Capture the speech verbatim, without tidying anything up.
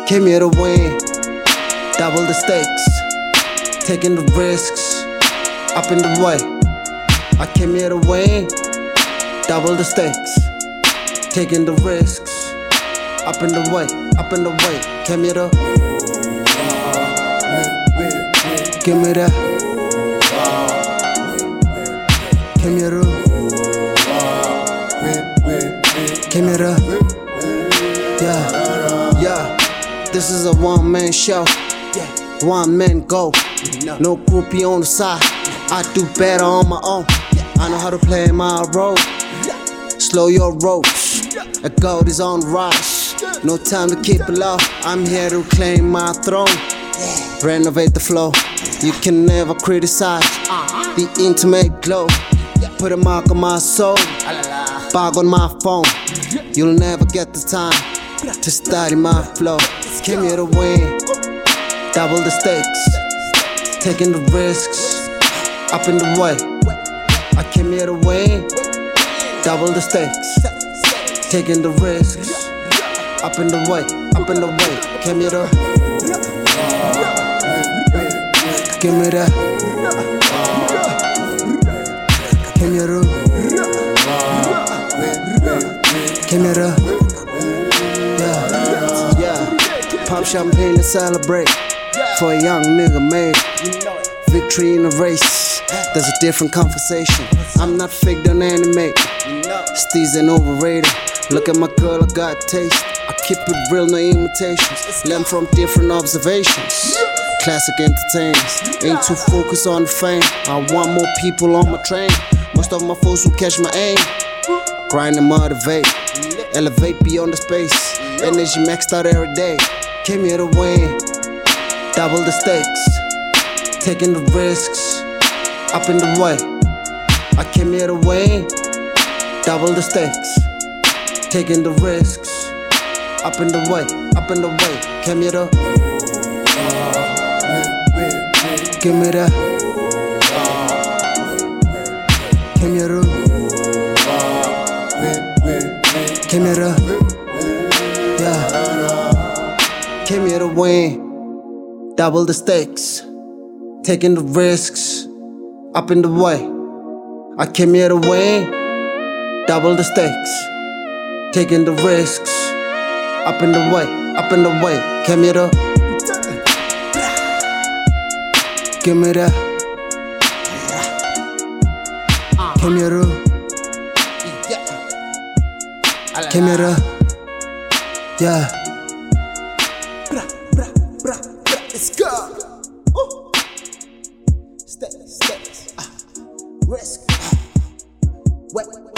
Came here to win, double the stakes, taking the risks, up in the way. I came here to win, double the stakes, taking the risks, up in the way, up in the way. Came here to give me that. Came here to Came here to Yeah, yeah. This is a one-man show, one man go, no groupie on the side. I do better on my own. I know how to play my role. Slow your ropes, a gold is on the rise. No time to keep it low. I'm here to claim my throne. Renovate the flow. You can never criticize the intimate glow. Put a mark on my soul, bog on my phone. You'll never get the time to study my flow. Came here to win, double the stakes, taking the risks, up in the way. I came here to win, double the stakes, taking the risks, up in the way, up in the way. Came here to give me that. Came here to Came here to Yeah, yeah. Pop champagne and celebrate for a young nigga made victory in the race. There's a different conversation. I'm not fake, don't animate. Steez ain't overrated. Look at my girl, I got taste. I keep it real, no imitations. Learn from different observations. Classic entertainers, ain't too focused on the fame. I want more people on my train. Most of my foes will catch my aim. Grind and motivate, elevate beyond the space. Energy maxed out every day. Came here to win, double the stakes, taking the risks, up in the way. I came here to win, double the stakes, taking the risks, up in the way, up in the way. Came here to give me that. Came here to Came here to Yeah. Came here to win, double the stakes, taking the risks, up in the way. I came here to win, double the stakes, taking the risks, up in the way, up in the way. Came here to give me that. Came here to Came here to Yeah. Let's go. Ooh. Steps, steps, uh, risk. Uh, wait.